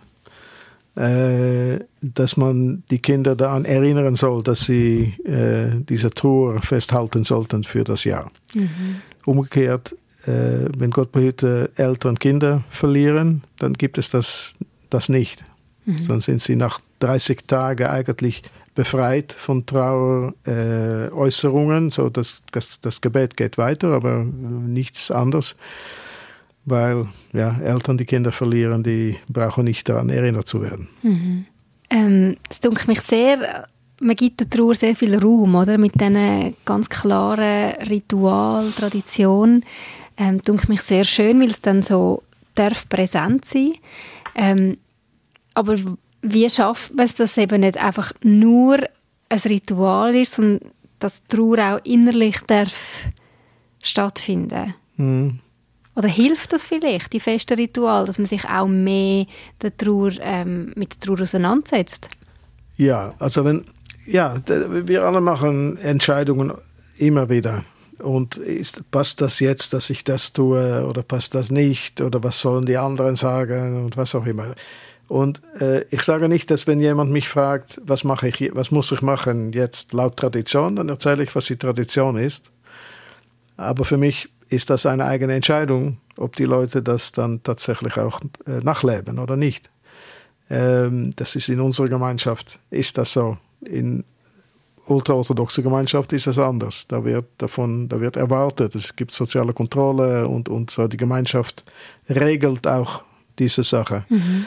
Speaker 3: äh, dass man die Kinder daran erinnern soll, dass sie äh, diese Trauer festhalten sollten für das Jahr. Mhm. Umgekehrt, äh, wenn Gott behüte Eltern Kinder verlieren, dann gibt es das, das nicht. Mhm. Dann sind sie nach dreißig Tagen eigentlich befreit von Traueräußerungen, äh, so dass das, das Gebet geht weiter, aber nichts anderes, weil ja, Eltern, die Kinder verlieren, die brauchen nicht daran erinnert zu werden.
Speaker 2: Mhm. Ähm, es dunkelt mich sehr, man gibt der Trauer sehr viel Raum, oder? Mit diesen ganz klaren Ritual, Tradition. Ähm, dunkelt mich sehr schön, weil es dann so darf präsent sein. Ähm, aber wie schafft man es, dass es eben nicht einfach nur ein Ritual ist, sondern dass die Trauer auch innerlich darf stattfinden? Mhm. Oder hilft das vielleicht, die festen Ritual, dass man sich auch mehr der Trauer, ähm, mit der Trauer auseinandersetzt?
Speaker 3: Ja, also wenn, ja, wir alle machen Entscheidungen immer wieder. Und ist, passt das jetzt, dass ich das tue, oder passt das nicht, oder was sollen die anderen sagen und was auch immer. Und äh, ich sage nicht, dass wenn jemand mich fragt, was mache ich, was muss ich machen jetzt laut Tradition, dann erzähle ich, was die Tradition ist. Aber für mich ist das eine eigene Entscheidung, ob die Leute das dann tatsächlich auch äh, nachleben oder nicht. Ähm, das ist in unserer Gemeinschaft, ist das so. In ultraorthodoxer Gemeinschaft ist das anders. Da wird davon, da wird erwartet, es gibt soziale Kontrolle und, und so. Die Gemeinschaft regelt auch diese Sache. Mhm.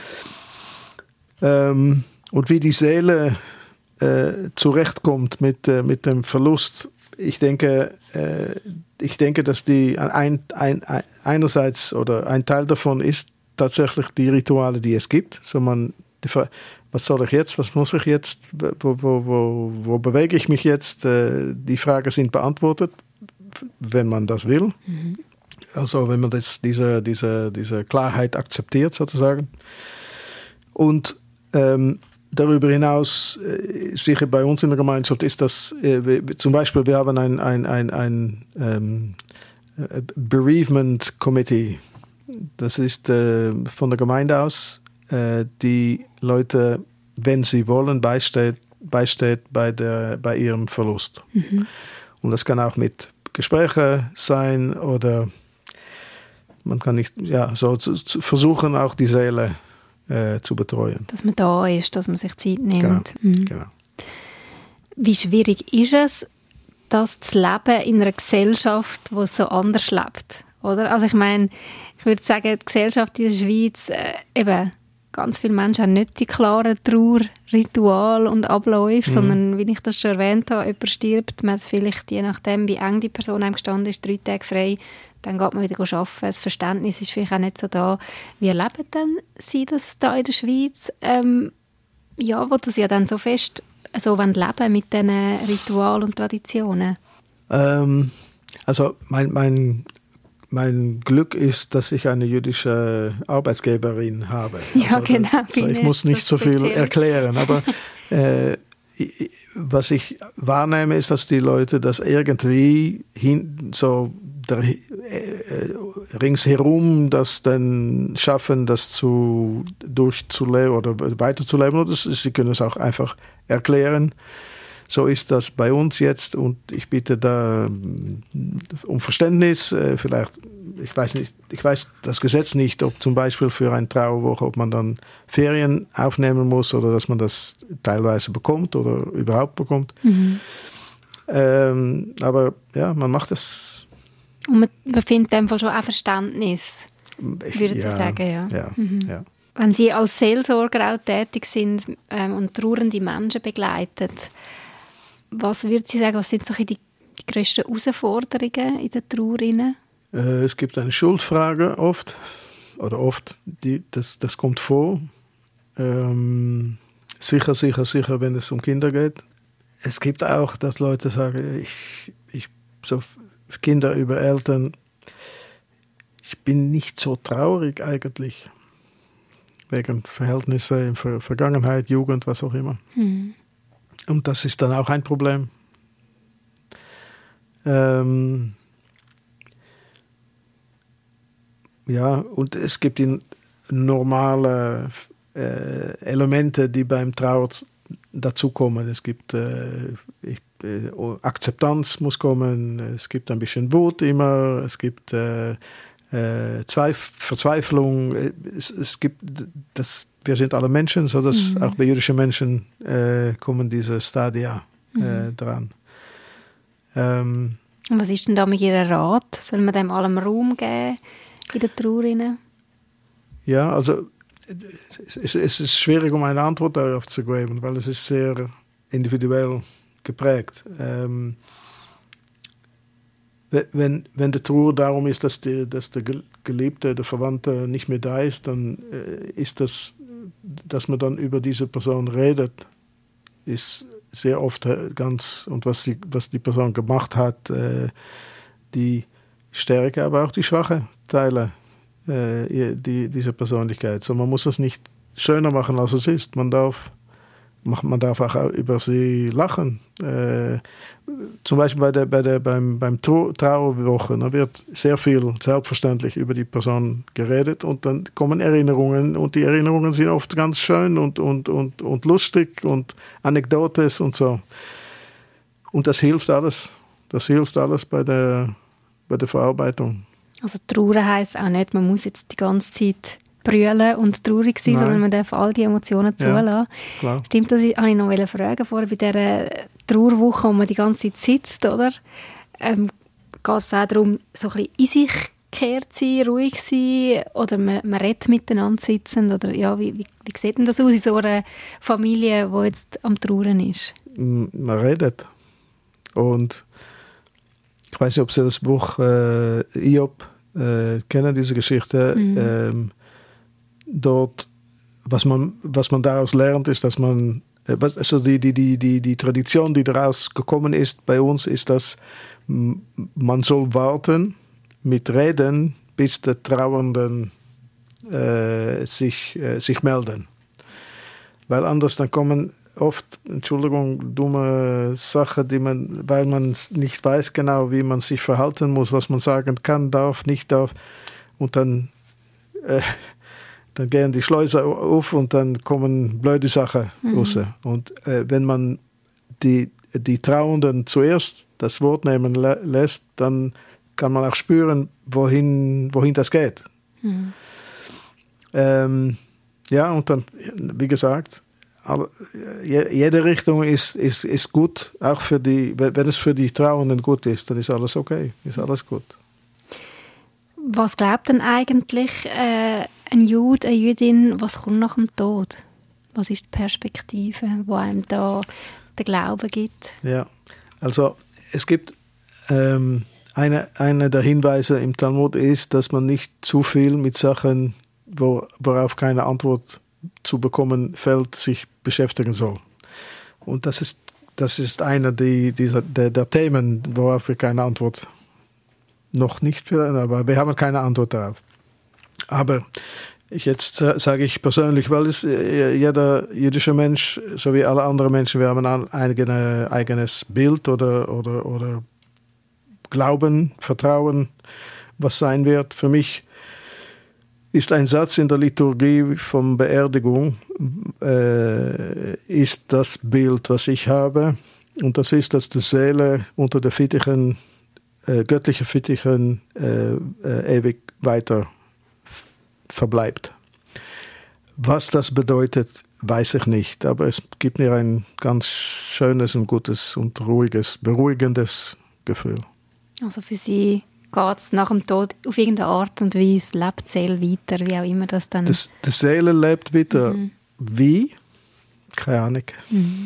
Speaker 3: Ähm, und wie die Seele äh, zurechtkommt mit, äh, mit dem Verlust, ich denke, äh, ich denke, dass die ein, ein, ein, einerseits oder ein Teil davon ist tatsächlich die Rituale, die es gibt. So man, die, was soll ich jetzt, was muss ich jetzt, wo, wo, wo, wo bewege ich mich jetzt? Äh, die Fragen sind beantwortet, wenn man das will. Mhm. Also wenn man das, diese, diese, diese Klarheit akzeptiert sozusagen. Und ähm, darüber hinaus, äh, sicher bei uns in der Gemeinschaft ist das, äh, wir, zum Beispiel, wir haben ein, ein, ein, ein ähm, Bereavement Committee. Das ist äh, von der Gemeinde aus, äh, die Leute, wenn sie wollen, beisteht, beisteht bei, der, bei ihrem Verlust. Mhm. Und das kann auch mit Gesprächen sein oder man kann nicht, ja, so zu, zu versuchen, auch die Seele äh, zu betreuen.
Speaker 2: Dass man da ist, dass man sich Zeit nimmt.
Speaker 3: Genau,
Speaker 2: mhm.
Speaker 3: genau.
Speaker 2: Wie schwierig ist es, das zu leben in einer Gesellschaft, die so anders lebt? Oder? Also ich meine, ich würde sagen, die Gesellschaft in der Schweiz, äh, eben, ganz viele Menschen haben nicht die klaren Trauerrituale und Abläufe, mhm. sondern, wie ich das schon erwähnt habe, jemand stirbt, man hat vielleicht, je nachdem, wie eng die Person einem gestanden ist, drei Tage frei, dann geht man wieder arbeiten. Das Verständnis ist vielleicht auch nicht so da. Wie erleben denn Sie das da in der Schweiz? Ähm, ja, wo das ja dann so fest so leben mit diesen Ritualen und Traditionen?
Speaker 3: Ähm, also mein, mein, mein Glück ist, dass ich eine jüdische Arbeitsgeberin habe.
Speaker 2: Ja,
Speaker 3: also,
Speaker 2: genau.
Speaker 3: Also ich muss nicht so viel erklären, aber äh, was ich wahrnehme, ist, dass die Leute das irgendwie hin, so der, äh, ringsherum das dann schaffen, das zu durchzuleben oder weiterzuleben. Oder sie können es auch einfach erklären. So ist das bei uns jetzt und ich bitte da um Verständnis. Vielleicht, ich weiß nicht, ich weiß das Gesetz nicht, ob zum Beispiel für eine Trauerwoche, ob man dann Ferien aufnehmen muss oder dass man das teilweise bekommt oder überhaupt bekommt. Mhm. Ähm, aber ja, man macht das.
Speaker 2: Und man, man findet einfach schon auch Verständnis, würde
Speaker 3: ja,
Speaker 2: Sie sagen, ja.
Speaker 3: ja,
Speaker 2: mhm.
Speaker 3: ja.
Speaker 2: Wenn Sie als Seelsorger auch tätig sind ähm, und trauernde Menschen begleiten, was würden Sie sagen, was sind so die, die grössten Herausforderungen in der Trauer?
Speaker 3: Äh, es gibt eine Schuldfrage oft, oder oft, die, das, das kommt vor. Ähm, sicher, sicher, sicher, wenn es um Kinder geht. Es gibt auch, dass Leute sagen, ich, ich so Kinder über Eltern, ich bin nicht so traurig eigentlich. Wegen Verhältnisse in Ver- Vergangenheit, Jugend, was auch immer. Mhm. Und das ist dann auch ein Problem. Ähm, ja, und es gibt die normale äh, Elemente, die beim Trauer dazukommen. Es gibt äh, ich, äh, Akzeptanz muss kommen, es gibt ein bisschen Wut immer, es gibt äh, äh, Zweif- Verzweiflung, es, es gibt das. Wir sind alle Menschen, sodass mhm. auch bei jüdischen Menschen äh, kommen diese Stadia äh, mhm. dran. Ähm,
Speaker 2: Und was ist denn da mit Ihrem Rat? Soll man dem allem Raum geben in der Trauer?
Speaker 3: Ja, also es, es ist schwierig, um eine Antwort darauf zu geben, weil es ist sehr individuell geprägt. Ähm, wenn, wenn die Trauer darum ist, dass, die, dass der Geliebte, der Verwandte nicht mehr da ist, dann äh, ist das, dass man dann über diese Person redet, ist sehr oft ganz, und was die, was die Person gemacht hat, äh, die Stärke, aber auch die schwache Teile äh, die, dieser Persönlichkeit. So, man muss es nicht schöner machen, als es ist. Man darf, man darf auch über sie lachen. Äh, zum Beispiel bei der, bei der, beim, beim Trauerwoche, da wird sehr viel selbstverständlich über die Person geredet und dann kommen Erinnerungen und die Erinnerungen sind oft ganz schön und, und, und, und lustig und Anekdotes und so. Und das hilft alles. Das hilft alles bei der, bei der Verarbeitung.
Speaker 2: Also Trauer heisst auch nicht, man muss jetzt die ganze Zeit brüllen und traurig sein, Nein. sondern man darf all die Emotionen zulassen. Ja, stimmt, das wollte ich noch fragen vorher bei dieser Trauerwoche, wo man die ganze Zeit sitzt, oder? Ähm, geht es auch darum, so ein bisschen in sich gekehrt sein, ruhig sein, oder man, man redet miteinander sitzend, oder ja, wie, wie, wie sieht denn das aus in so einer Familie, die jetzt am Trauern ist?
Speaker 3: Man redet. Und ich weiß nicht, ob Sie das Buch äh, Hiob äh, kennen, diese Geschichte. Mhm. Ähm, dort, was man, was man daraus lernt, ist, dass man, also die, die, die, die, die Tradition, die daraus gekommen ist bei uns, ist, dass man soll warten mit Reden, bis die Trauernden äh, sich, äh, sich melden. weil anders dann kommen oft, Entschuldigung, dumme Sachen, die man, weil man nicht weiß genau, wie man sich verhalten muss, was man sagen kann, darf, nicht darf. Und dann, äh, dann gehen die Schleuse auf und dann kommen blöde Sachen mhm. raus. Und äh, wenn man die, die Trauernden zuerst das Wort nehmen lä- lässt, dann kann man auch spüren, wohin, wohin das geht. Mhm. Ähm, ja, und dann, wie gesagt, aber jede Richtung ist, ist, ist gut, auch für die, wenn es für die Trauernden gut ist, dann ist alles okay, ist alles gut.
Speaker 2: Was glaubt denn eigentlich äh, ein Jude, eine Jüdin, was kommt nach dem Tod? Was ist die Perspektive, die einem da den Glauben gibt?
Speaker 3: Ja, also es gibt ähm, eine, eine der Hinweise im Talmud ist, dass man nicht zu viel mit Sachen, wo, worauf keine Antwort zu bekommen fällt, sich beschäftigen soll. Und das ist, das ist einer die, dieser, der, der Themen, worauf wir keine Antwort noch nicht finden, aber wir haben keine Antwort darauf. Aber ich jetzt sage ich persönlich, weil es jeder jüdische Mensch, so wie alle anderen Menschen, wir haben ein eigene, eigenes Bild oder, oder, oder Glauben, Vertrauen, was sein wird. Für mich ist ein Satz in der Liturgie von Beerdigung, äh, ist das Bild, was ich habe. Und das ist, dass die Seele unter den Fittichen, äh, göttlichen Fittichen, äh, äh, ewig weiter f- verbleibt. Was das bedeutet, weiß ich nicht. Aber es gibt mir ein ganz schönes und gutes und ruhiges, beruhigendes Gefühl.
Speaker 2: Also für Sie geht es nach dem Tod auf irgendeine Art und Weise, lebt die Seele weiter, wie auch immer das dann...
Speaker 3: Das, die Seele lebt weiter. Mhm. Wie? Keine Ahnung.
Speaker 2: Mhm.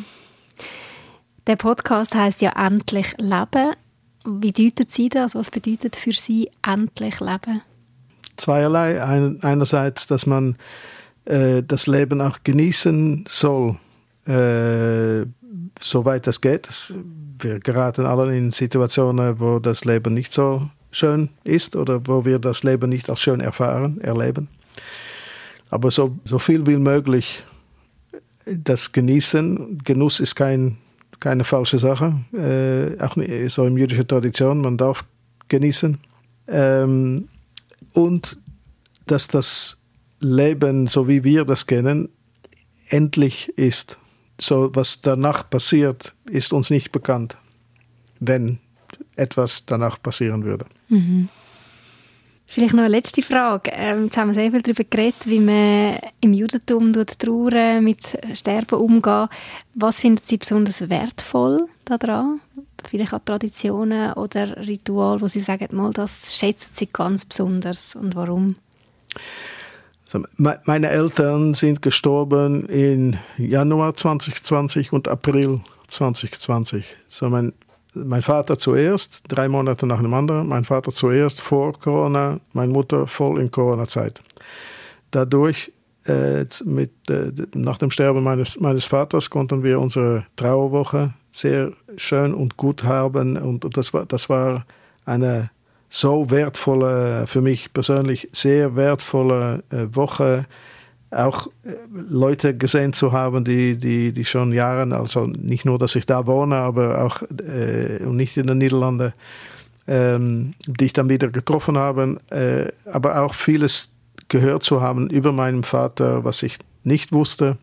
Speaker 2: Der Podcast heisst ja «Endlich leben». Wie deutet Sie das? Was bedeutet für Sie «endlich leben»?
Speaker 3: Zweierlei. Ein, einerseits, dass man äh, das Leben auch genießen soll, äh, soweit es geht. Wir geraten alle in Situationen, wo das Leben nicht so schön ist oder wo wir das Leben nicht als schön erfahren, erleben. Aber so, so viel wie möglich das Genießen. Genuss ist kein, keine falsche Sache, äh, auch nicht, so in jüdischer Tradition, man darf genießen. Ähm, und dass das Leben, so wie wir das kennen, endlich ist. So, was danach passiert, ist uns nicht bekannt, wenn etwas danach passieren würde.
Speaker 2: Mhm. Vielleicht noch eine letzte Frage. Ähm, jetzt haben wir sehr viel darüber geredet, wie man im Judentum trauern, mit Sterben umgehen. Was finden Sie besonders wertvoll daran? Vielleicht auch Traditionen oder Rituale, wo Sie sagen, mal, das schätzen Sie ganz besonders und warum?
Speaker 3: Also, meine Eltern sind gestorben im Januar zwanzig zwanzig und April zwanzig zwanzig. So mein Mein Vater zuerst, drei Monate nach dem anderen. Mein Vater zuerst vor Corona, meine Mutter voll in Corona-Zeit. Dadurch, äh, mit, äh, nach dem Sterben meines, meines Vaters, konnten wir unsere Trauerwoche sehr schön und gut haben. Und das war, das war eine so wertvolle, für mich persönlich sehr wertvolle äh, Woche. Auch äh, Leute gesehen zu haben, die, die, die schon Jahre, also nicht nur, dass ich da wohne, aber auch äh, und nicht in den Niederlanden, ähm, die ich dann wieder getroffen habe, äh, aber auch vieles gehört zu haben über meinen Vater, was ich nicht wusste.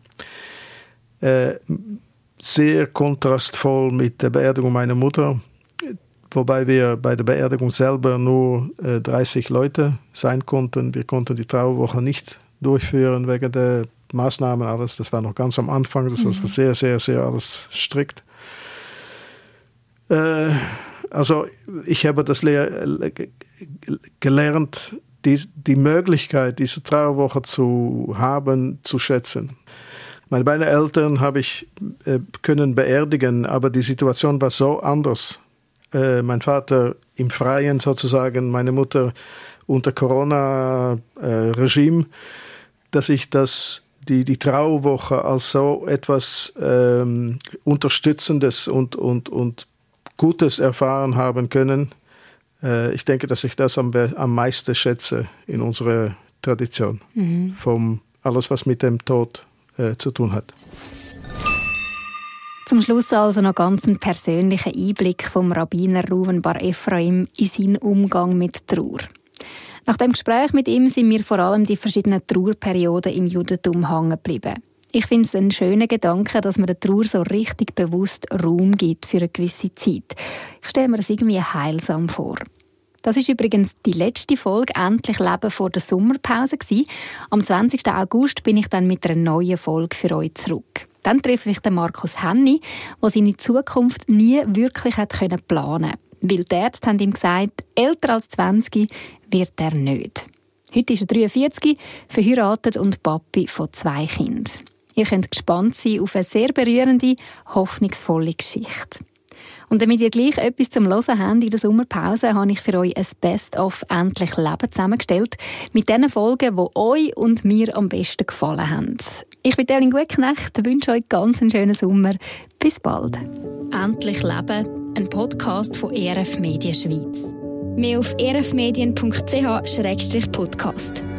Speaker 3: Äh, sehr kontrastvoll mit der Beerdigung meiner Mutter, wobei wir bei der Beerdigung selber nur äh, dreißig Leute sein konnten. Wir konnten die Trauerwoche nicht durchführen wegen der Maßnahmen, alles. Das war noch ganz am Anfang, das war sehr, sehr, sehr alles strikt. Äh, also ich habe das le- gelernt, die, die Möglichkeit, diese Trauerwoche zu haben, zu schätzen. Meine beiden Eltern habe ich äh, können beerdigen, aber die Situation war so anders. Äh, mein Vater im Freien sozusagen, meine Mutter unter Corona-Regime, äh, dass ich das, die, die Trauerwoche als so etwas ähm, Unterstützendes und, und, und Gutes erfahren haben können. Äh, ich denke, dass ich das am, am meisten schätze in unserer Tradition. Mhm. Vom alles, was mit dem Tod äh, zu tun hat.
Speaker 2: Zum Schluss also noch ganz einen persönlichen Einblick vom Rabbiner Reuven bar Ephraim in seinen Umgang mit Trauer. Nach dem Gespräch mit ihm sind mir vor allem die verschiedenen Trauerperioden im Judentum hängen geblieben. Ich finde es einen schönen Gedanken, dass man der Trauer so richtig bewusst Raum gibt für eine gewisse Zeit. Ich stelle mir das irgendwie heilsam vor. Das ist übrigens die letzte Folge «Endlich Leben» vor der Sommerpause gewesen. Am zwanzigsten August bin ich dann mit einer neuen Folge für euch zurück. Dann treffe ich den Markus Henny, der seine Zukunft nie wirklich hat planen konnte. Weil die Ärzte haben ihm gesagt, älter als zwanzig wird er nicht. Heute ist er dreiundvierzig, verheiratet und Papi von zwei Kindern. Ihr könnt gespannt sein auf eine sehr berührende, hoffnungsvolle Geschichte. Und damit ihr gleich etwas zum Hören habt in der Sommerpause, habe ich für euch ein Best-of «Endlich Leben» zusammengestellt mit den Folgen, die euch und mir am besten gefallen haben. Ich bin Evelyn Gutknecht, wünsche euch ganz einen schönen Sommer. Bis bald. «Endlich Leben», ein Podcast von E R F Medien Schweiz.
Speaker 4: Mehr auf e r f medien punkt c h slash podcast.